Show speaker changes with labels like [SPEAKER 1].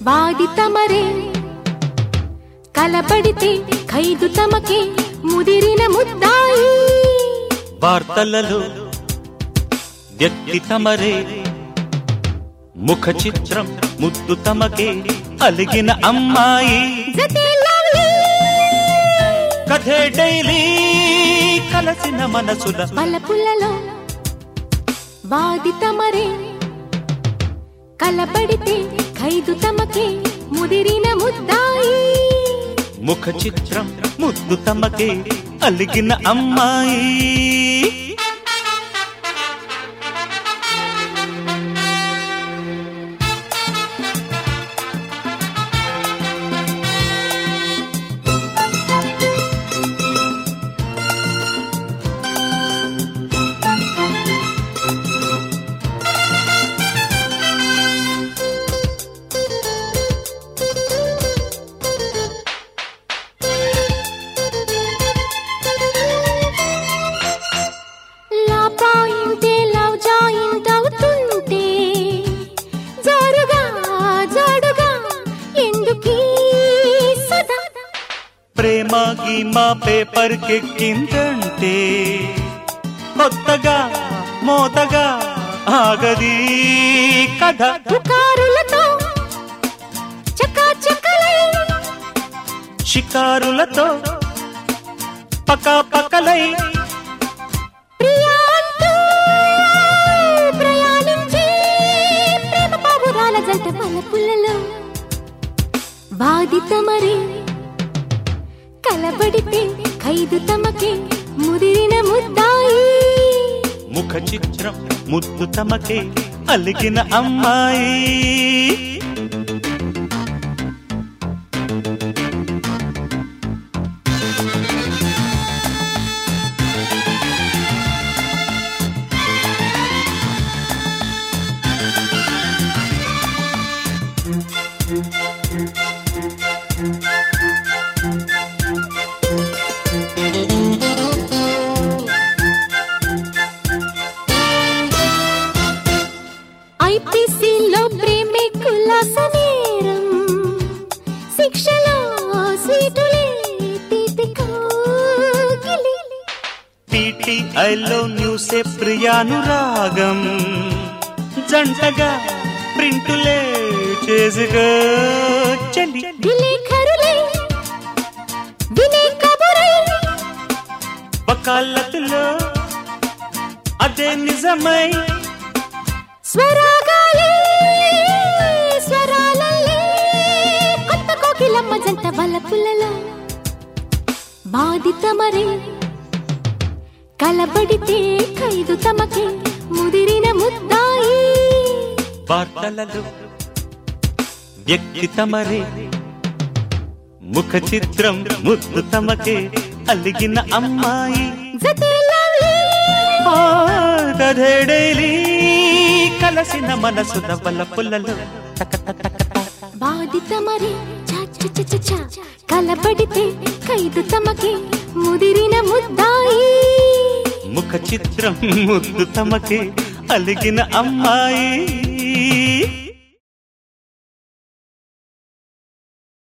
[SPEAKER 1] వాది తమరే కలబడితే ఖైదు తమకే ముదిరిన ముద్దాయి
[SPEAKER 2] వార్తలలో వ్యక్తి తమరే ముఖ చిత్రం ముద్దు తమకే అలిగిన అమ్మాయి కథే డైలీ కలసిన మనసుల
[SPEAKER 1] వలపులలో వాది తమరే కలబడితే ఖైదు తమకే ముదిరిన ముద్దాయి
[SPEAKER 2] ముఖ చిత్రం ముద్దు తమకే అలిగిన అమ్మాయి ప్రేమ గీమా పేపర్ కెక్కిందంటే కొత్తగా మోతగా ఆగది కథ
[SPEAKER 1] పుకారులతో చకాచకలై
[SPEAKER 2] షికారులతో పకాపకలై
[SPEAKER 1] ప్రయాణించే ప్రేమ పావురాల జంట వలపులలో వాది తమరే కలబడితే ఖైదు తమకే ముదిరిన ముద్దాయి
[SPEAKER 2] ముఖ చిత్రం ముద్దు తమకే అలిగిన అమ్మాయి
[SPEAKER 1] ఐపీసీలో ప్రేమే కులాసనేరం శిక్షలో స్వీటులే తీపికోగిలి
[SPEAKER 2] పీటీఐలో న్యూసే ప్రియానురాగం జంటగా ప్రింటులే చేసుగా చలి
[SPEAKER 1] విలేఖరులే వినే కబురై
[SPEAKER 2] వకాలతులో అదే నిజమై
[SPEAKER 1] స్వరాగాలే స్వరాలల్లే కొత్త కోకిలమ్మ జంట వలపులలో వాది తమరే కలబడితే ఖైదు తమకే ముదిరిన ముద్దాయి
[SPEAKER 2] వార్తలలో వ్యక్తి తమరే ముఖ చిత్రం ముద్దు తమకే అలిగిన అమ్మాయి కథే డైలీ కలసిన మనసుల వలపులలో
[SPEAKER 1] వాది తమరే కలబడితే ఖైదు తమకే ముదిరిన ముద్దాయి
[SPEAKER 2] ముఖ చిత్రం ముద్దు తమకే అలిగిన అమ్మాయి